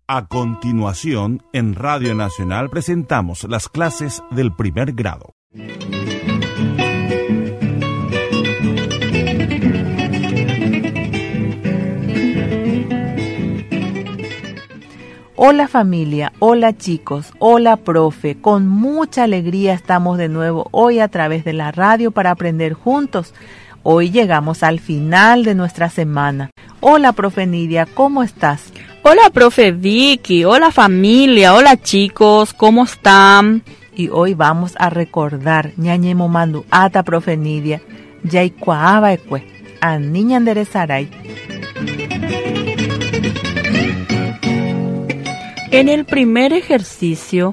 A continuación, en Radio Nacional presentamos las clases del primer grado. Hola familia, hola chicos, hola profe, con mucha alegría estamos de nuevo hoy a través de la radio para aprender juntos. Hoy llegamos al final de nuestra semana. Hola profe Nidia, ¿cómo estás? Hola profe Vicky, hola familia, hola chicos, ¿cómo están? Y hoy vamos a recordar ñañemo mandu ata profe Nidia, yaikuaaba ekue, a niña enderezaray. En el primer ejercicio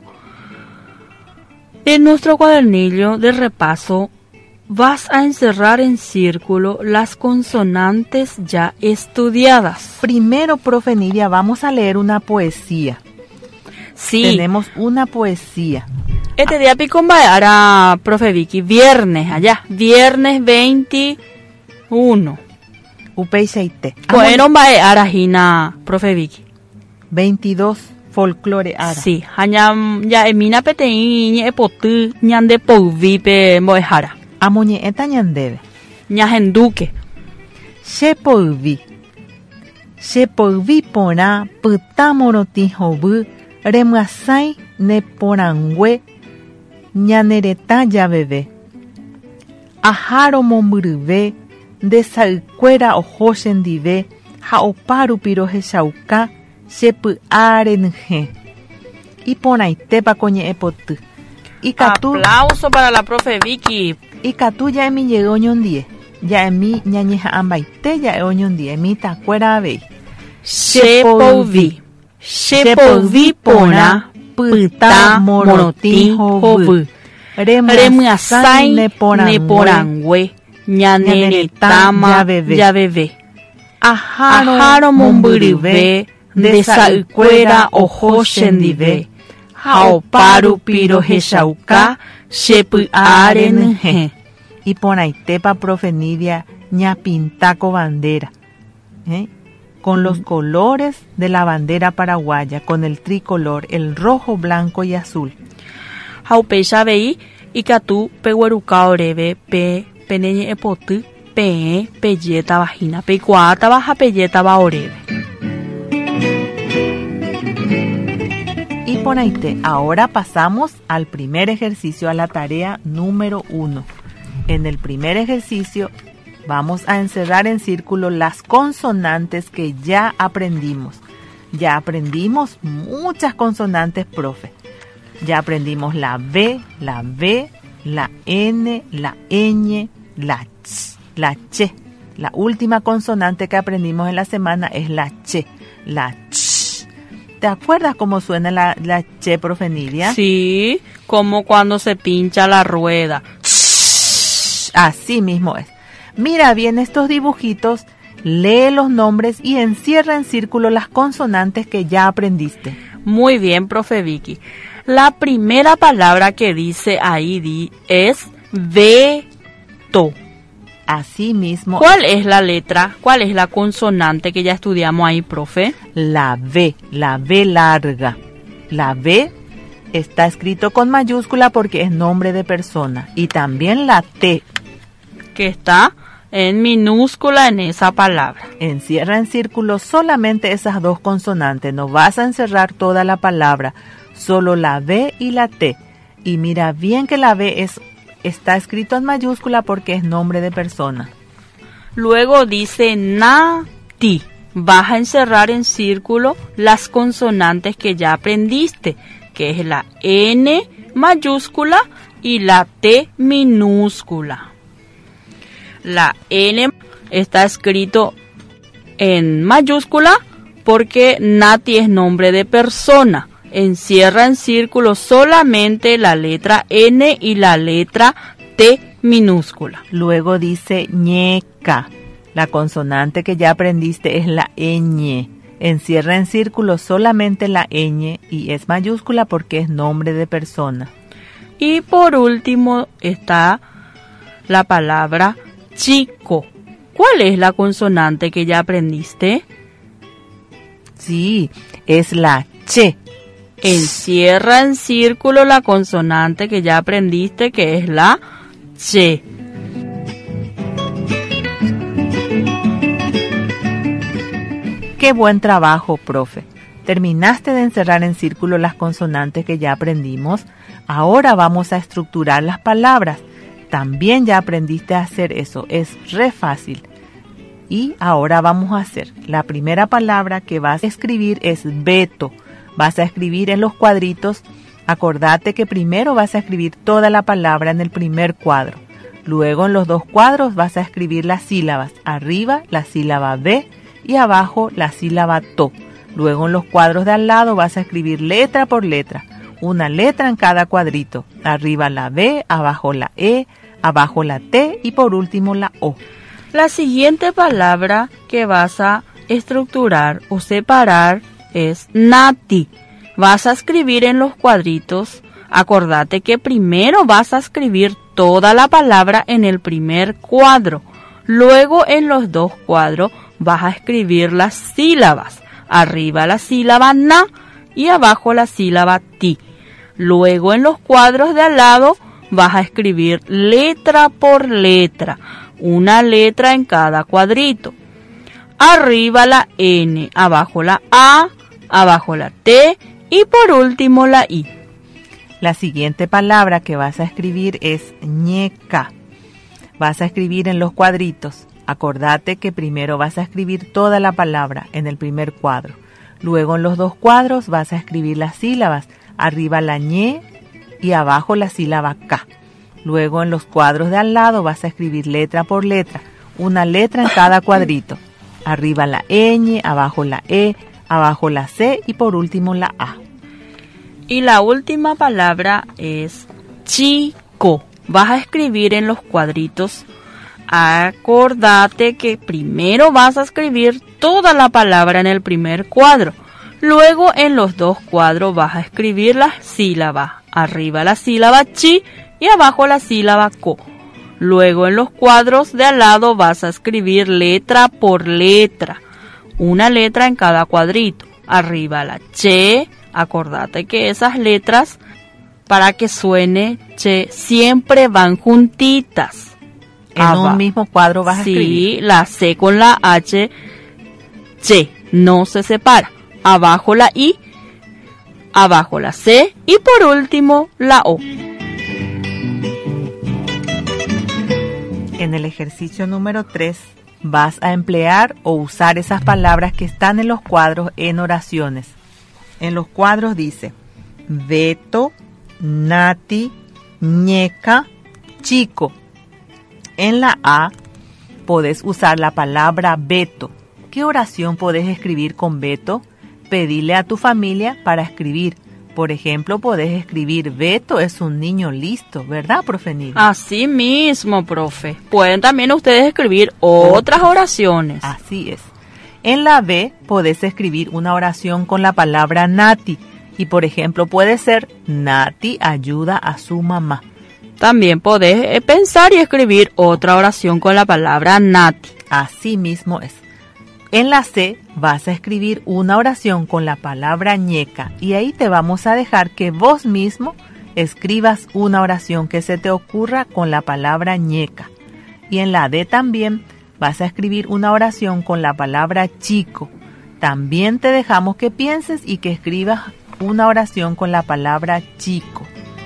de nuestro cuadernillo de repaso, vas a encerrar en círculo las consonantes ya estudiadas. Primero, profe Nidia, vamos a leer una poesía. Sí. Tenemos una poesía. Este día picomba era, profe Vicky, viernes, allá, viernes 21. Upeiseite. Bueno, va arajina, profe Vicky. 22. Folclore ara. Sí, ya emina petein epotu ñande pouvipe moejara. Amoñe eta ñandebe. Ñahenduke. Shepouvi porã pytamorotĩ hovy remyasãi neporãngue ñanereta javeve. Aháro mombyryve ndesa'ykuéra oho chendive ha opa rupi rohechauka chepy'a renyhẽ. Iporãitépa ko ñe'ẽpoty. Aplauso para la profe Vicky. Ikatu ja'emijey oñondie. Ja'emi ñañeha'ãmbaite ja'e oñondie. Mitakuéra avei. Chepouvi porã pyta morotĩ hovy remyasãi neporãngue ñaneretãma javeve. Aháro mombyryve ndesa'ykuéra oho chendive ha opa rupi rohechauka chepy'a renyhẽ. Iporãitépa profe Nidia ñapintáko bandera. Con los colores de la bandera paraguaya, con el tricolor, el rojo, blanco y azul. Ha upéicha avei ikatu pegueruka oréve peneñe'ẽpoty peẽ pejétava hína peikuaátava ha pejétava oréve. Y ponaite, ahora pasamos al primer ejercicio, a la tarea número 1. En el primer ejercicio vamos a encerrar en círculo las consonantes que ya aprendimos. Ya aprendimos muchas consonantes, profe. Ya aprendimos la V, la N, la ñ, la ch, la che. La última consonante que aprendimos en la semana es la che, la ch. ¿Te acuerdas cómo suena la che, profe Nidia? Sí, como cuando se pincha la rueda. Así mismo es. Mira bien estos dibujitos, lee los nombres y encierra en círculo las consonantes que ya aprendiste. Muy bien, profe Vicky. La primera palabra que dice ahí es veto. Así mismo. ¿Cuál es la letra? ¿Cuál es la consonante que ya estudiamos ahí, profe? La V larga. La V está escrito con mayúscula porque es nombre de persona. Y también la T, que está en minúscula en esa palabra. Encierra en círculo solamente esas dos consonantes. No vas a encerrar toda la palabra, solo la V y la T. Y mira bien que la V está escrito en mayúscula porque es nombre de persona. Luego dice nati. Vas a encerrar en círculo las consonantes que ya aprendiste, que es la N mayúscula y la T minúscula. La N está escrito en mayúscula porque nati es nombre de persona. Encierra en círculo solamente la letra N y la letra T minúscula. Luego dice ñeca. La consonante que ya aprendiste es la ñ. Encierra en círculo solamente la ñ y es mayúscula porque es nombre de persona. Y por último está la palabra chico. ¿Cuál es la consonante que ya aprendiste? Sí, es la che. Encierra en círculo la consonante que ya aprendiste, que es la che. ¡Qué buen trabajo, profe! Terminaste de encerrar en círculo las consonantes que ya aprendimos. Ahora vamos a estructurar las palabras. También ya aprendiste a hacer eso. Es re fácil. Y ahora vamos a hacer. La primera palabra que vas a escribir es Beto. Vas a escribir en los cuadritos. Acordate que primero vas a escribir toda la palabra en el primer cuadro. Luego en los dos cuadros vas a escribir las sílabas. Arriba la sílaba B y abajo la sílaba TO. Luego en los cuadros de al lado vas a escribir letra por letra. Una letra en cada cuadrito. Arriba la B, abajo la E, abajo la T y por último la O. La siguiente palabra que vas a estructurar o separar es Nati. Vas a escribir en los cuadritos. Acordate que primero vas a escribir toda la palabra en el primer cuadro. Luego en los dos cuadros vas a escribir las sílabas. Arriba la sílaba na y abajo la sílaba ti. Luego en los cuadros de al lado vas a escribir letra por letra. Una letra en cada cuadrito. Arriba la N, abajo la A, abajo la T y por último la I. La siguiente palabra que vas a escribir es ñeca. Vas a escribir en los cuadritos. Acordate que primero vas a escribir toda la palabra en el primer cuadro. Luego en los dos cuadros vas a escribir las sílabas. Arriba la ñe y abajo la sílaba K. Luego en los cuadros de al lado vas a escribir letra por letra. Una letra en cada cuadrito. Arriba la ñ, abajo la E, abajo la C y por último la A. Y la última palabra es chico. Vas a escribir en los cuadritos. Acordate que primero vas a escribir toda la palabra en el primer cuadro. Luego en los dos cuadros vas a escribir las sílabas. Arriba la sílaba chi y abajo la sílaba ko. Luego en los cuadros de al lado vas a escribir letra por letra. Una letra en cada cuadrito. Arriba la che. Acordate que esas letras, para que suene che, siempre van juntitas. En un mismo cuadro vas a escribir. Sí, la C con la H, che, no se separa. Abajo la I, abajo la C y por último la O. En el ejercicio número 3 vas a emplear o usar esas palabras que están en los cuadros en oraciones. En los cuadros dice Beto, Nati, ñeca, chico. En la A podés usar la palabra Beto. ¿Qué oración podés escribir con Beto? Pedile a tu familia para escribir. Por ejemplo, podés escribir Beto es un niño listo, ¿verdad, profe Nidia? Así mismo, profe. Pueden también ustedes escribir otras oraciones. Así es. En la B podés escribir una oración con la palabra Nati. Y por ejemplo puede ser Nati ayuda a su mamá. También podés pensar y escribir otra oración con la palabra Nati. Así mismo es. En la C vas a escribir una oración con la palabra ñeca y ahí te vamos a dejar que vos mismo escribas una oración que se te ocurra con la palabra ñeca. Y en la D también vas a escribir una oración con la palabra chico. También te dejamos que pienses y que escribas una oración con la palabra chico.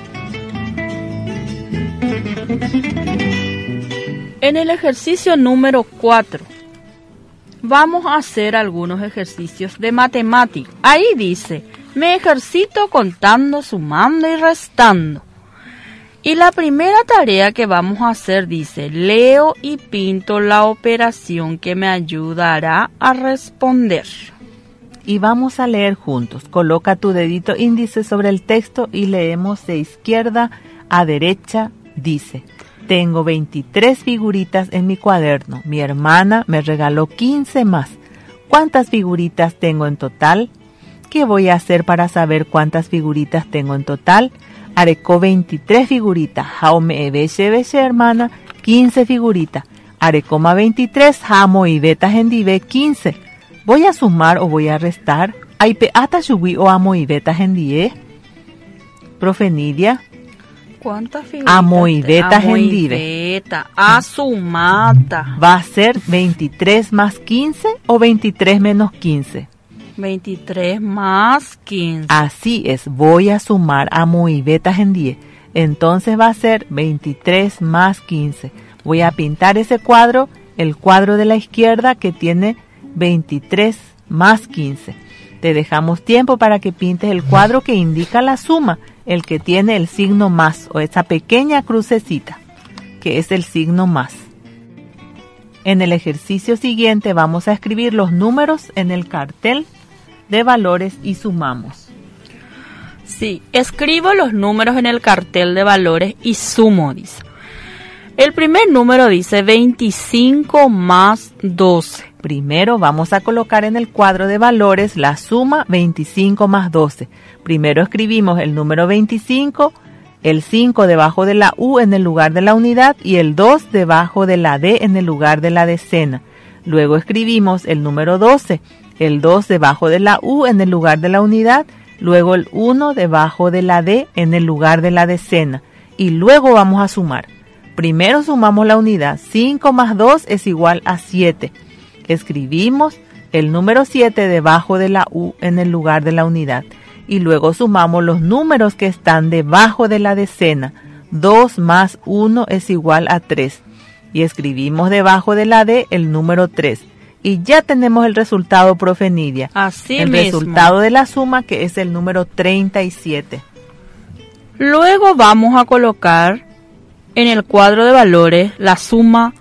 En el ejercicio número 4 vamos a hacer algunos ejercicios de matemática. Ahí dice, me ejercito contando, sumando y restando. Y la primera tarea que vamos a hacer dice, leo y pinto la operación que me ayudará a responder. Y vamos a leer juntos. Coloca tu dedito índice sobre el texto y leemos de izquierda a derecha. Dice, tengo 23 figuritas en mi cuaderno. Mi hermana me regaló 15 más. ¿Cuántas figuritas tengo en total? ¿Qué voy a hacer para saber cuántas figuritas tengo en total? Areco 23 figuritas. Jaume ebeche hermana 15 figuritas. Arecoma 23. Jamo y betas en dive 15. ¿Voy a sumar o voy a restar? Aipeata Shugui o Amoibeta Gendie. Profe Nidia. ¿Cuántas figuritas? Amoibeta Gendie. Asumata. ¿Va a ser 23 más 15 o 23 menos 15? 23 más 15. Así es, voy a sumar Amoibeta Gendie. Entonces va a ser 23 más 15. Voy a pintar ese cuadro, el cuadro de la izquierda que tiene 23 más 15. Te dejamos tiempo para que pintes el cuadro que indica la suma, el que tiene el signo más o esa pequeña crucecita, que es el signo más. En el ejercicio siguiente vamos a escribir los números en el cartel de valores y sumamos. Sí, escribo los números en el cartel de valores y sumo, dice. El primer número dice 25 más 12. Primero vamos a colocar en el cuadro de valores la suma 25 más 12. Primero escribimos el número 25, el 5 debajo de la U en el lugar de la unidad y el 2 debajo de la D en el lugar de la decena. Luego escribimos el número 12, el 2 debajo de la U en el lugar de la unidad, luego el 1 debajo de la D en el lugar de la decena. Y luego vamos a sumar. Primero sumamos la unidad, 5 más 2 es igual a 7. Escribimos el número 7 debajo de la U en el lugar de la unidad. Y luego sumamos los números que están debajo de la decena. 2 más 1 es igual a 3. Y escribimos debajo de la D el número 3. Y ya tenemos el resultado, profe Nidia. Así el mismo. Resultado de la suma, que es el número 37. Luego vamos a colocar en el cuadro de valores la suma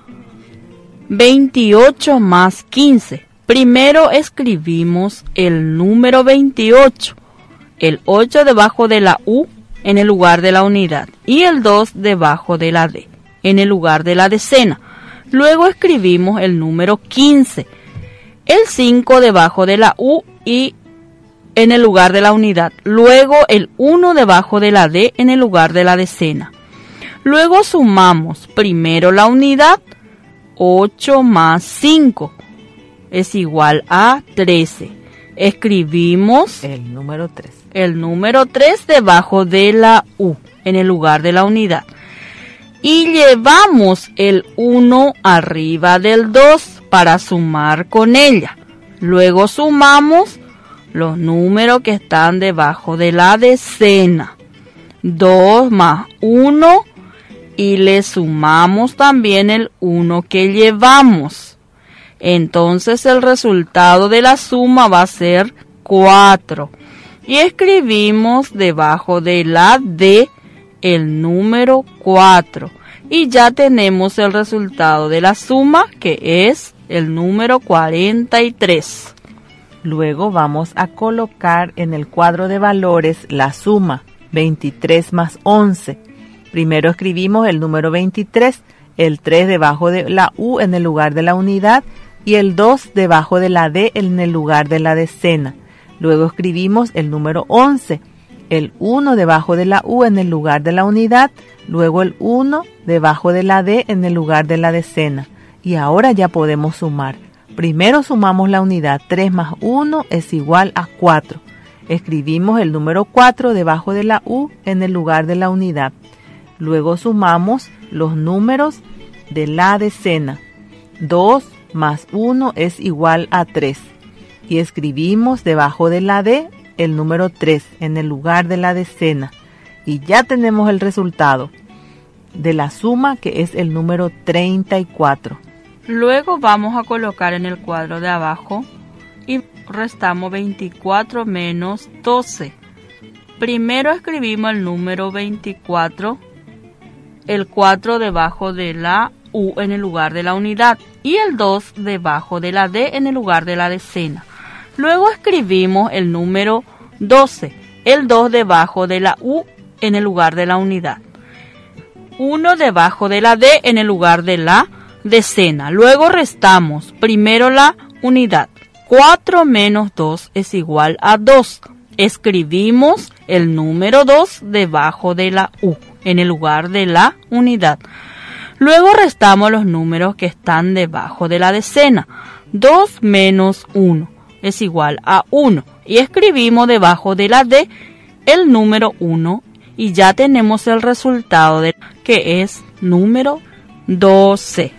28 más 15. Primero escribimos el número 28, el 8 debajo de la U en el lugar de la unidad y el 2 debajo de la D en el lugar de la decena. Luego escribimos el número 15, el 5 debajo de la U y en el lugar de la unidad. Luego el 1 debajo de la D en el lugar de la decena. Luego sumamos primero la unidad, 8 más 5 es igual a 13. Escribimos el número 3. El número 3 debajo de la U en el lugar de la unidad. Y llevamos el 1 arriba del 2 para sumar con ella. Luego sumamos los números que están debajo de la decena. 2 más 1 y le sumamos también el 1 que llevamos. Entonces el resultado de la suma va a ser 4. Y escribimos debajo de la D el número 4 y ya tenemos el resultado de la suma, que es el número 43. Luego vamos a colocar en el cuadro de valores la suma 23 más 11. Primero escribimos el número 23, el 3 debajo de la U en el lugar de la unidad y el 2 debajo de la D en el lugar de la decena. Luego escribimos el número 11, el 1 debajo de la U en el lugar de la unidad, luego el 1 debajo de la D en el lugar de la decena. Y ahora ya podemos sumar. Primero sumamos la unidad, 3 más 1 es igual a 4. Escribimos el número 4 debajo de la U en el lugar de la unidad. Luego sumamos los números de la decena. 2 más 1 es igual a 3. Y escribimos debajo de la D el número 3 en el lugar de la decena. Y ya tenemos el resultado de la suma, que es el número 34. Luego vamos a colocar en el cuadro de abajo y restamos 24 menos 12. Primero escribimos el número 24, el 4 debajo de la U en el lugar de la unidad y el 2 debajo de la D en el lugar de la decena. Luego escribimos el número 12, el 2 debajo de la U en el lugar de la unidad, 1 debajo de la D en el lugar de la decena. Luego restamos primero la unidad. 4 menos 2 es igual a 2. Escribimos el número 2 debajo de la U en el lugar de la unidad. Luego restamos los números que están debajo de la decena. 2 menos 1 es igual a 1. y escribimos debajo de la D el número 1 y ya tenemos el resultado que es número 12.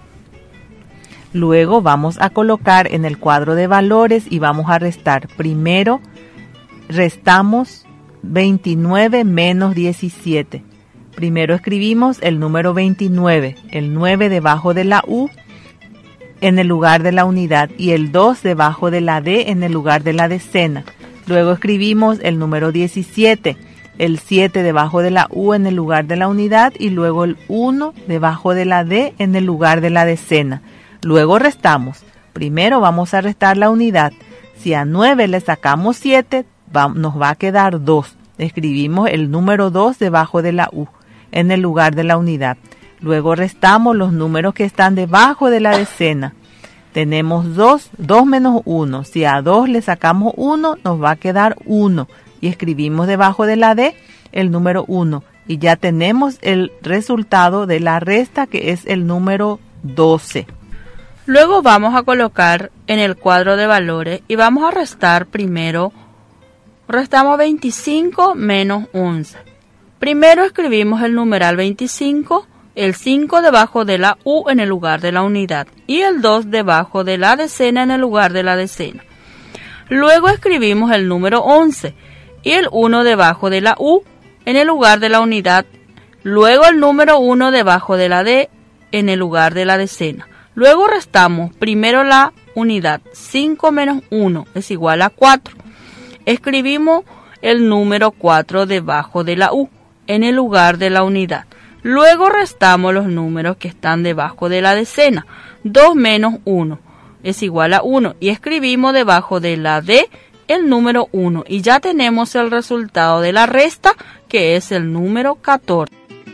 Luego vamos a colocar en el cuadro de valores y vamos a restar. Primero restamos 29 menos 17. Primero escribimos el número 29, el 9 debajo de la U en el lugar de la unidad y el 2 debajo de la D en el lugar de la decena. Luego escribimos el número 17, el 7 debajo de la U en el lugar de la unidad y luego el 1 debajo de la D en el lugar de la decena. Luego restamos. Primero vamos a restar la unidad. Si a 9 le sacamos 7, nos va a quedar 2. Escribimos el número 2 debajo de la U en el lugar de la unidad. Luego restamos los números que están debajo de la decena. Tenemos 2 menos 1. Si a 2 le sacamos 1, nos va a quedar 1. Y escribimos debajo de la D el número 1. Y ya tenemos el resultado de la resta, que es el número 12. Luego vamos a colocar en el cuadro de valores y vamos a restar primero. Restamos 25 menos 11. Primero escribimos el numeral 25, el 5 debajo de la U en el lugar de la unidad y el 2 debajo de la decena en el lugar de la decena. Luego escribimos el número 11 y el 1 debajo de la U en el lugar de la unidad. Luego el número 1 debajo de la D en el lugar de la decena. Luego restamos primero la unidad. 5 menos 1 es igual a 4. Escribimos el número 4 debajo de la U en el lugar de la unidad. Luego restamos los números que están debajo de la decena. 2 menos 1 es igual a 1. Y escribimos debajo de la D el número 1. Y ya tenemos el resultado de la resta, que es el número 14.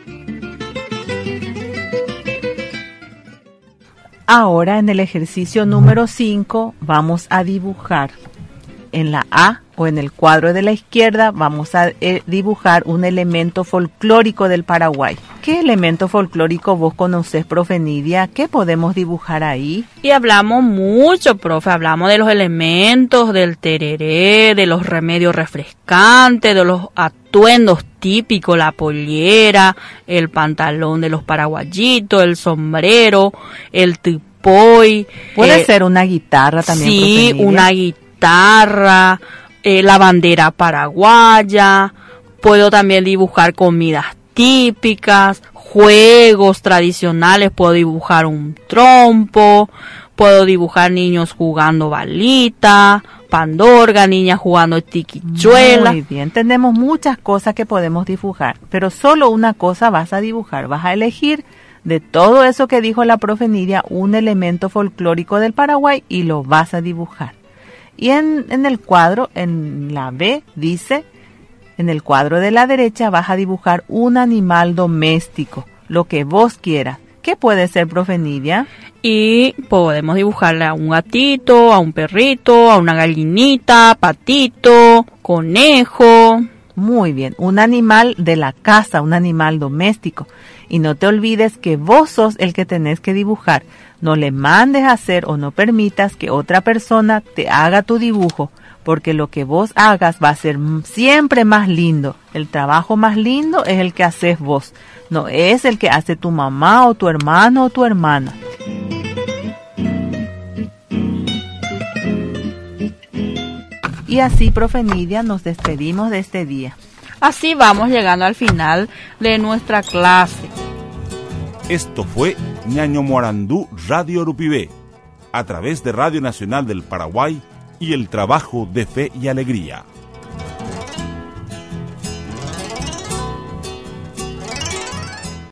Ahora en el ejercicio número 5 vamos a dibujar. En la A o en el cuadro de la izquierda vamos a dibujar un elemento folclórico del Paraguay. ¿Qué elemento folclórico vos conocés, profe Nidia? ¿Qué podemos dibujar ahí? Y hablamos mucho, profe. Hablamos de los elementos, del tereré, de los remedios refrescantes, de los atuendos típicos, la pollera, el pantalón de los paraguayitos, el sombrero, el tipoy. Puede ser una guitarra también, sí, profe Nidia. Una guitarra, la bandera paraguaya. Puedo también dibujar comidas típicas, juegos tradicionales. Puedo dibujar un trompo, puedo dibujar niños jugando balita, pandorga, niñas jugando tiquichuela. Muy bien, tenemos muchas cosas que podemos dibujar, pero solo una cosa vas a dibujar. Vas a elegir de todo eso que dijo la profe Nidia un elemento folclórico del Paraguay y lo vas a dibujar. Y en el cuadro, en la B, dice, en el cuadro de la derecha vas a dibujar un animal doméstico, lo que vos quieras. ¿Qué puede ser, profe Nidia? Y podemos dibujarle a un gatito, a un perrito, a una gallinita, patito, conejo. Muy bien, un animal de la casa, un animal doméstico. Y no te olvides que vos sos el que tenés que dibujar. No le mandes a hacer o no permitas que otra persona te haga tu dibujo, porque lo que vos hagas va a ser siempre más lindo. El trabajo más lindo es el que haces vos, no es el que hace tu mamá o tu hermano o tu hermana. Y así, profe Nidia, nos despedimos de este día. Así vamos llegando al final de nuestra clase. Esto fue Ñaño Morandú Radio Urupibé, a través de Radio Nacional del Paraguay y el trabajo de fe y alegría.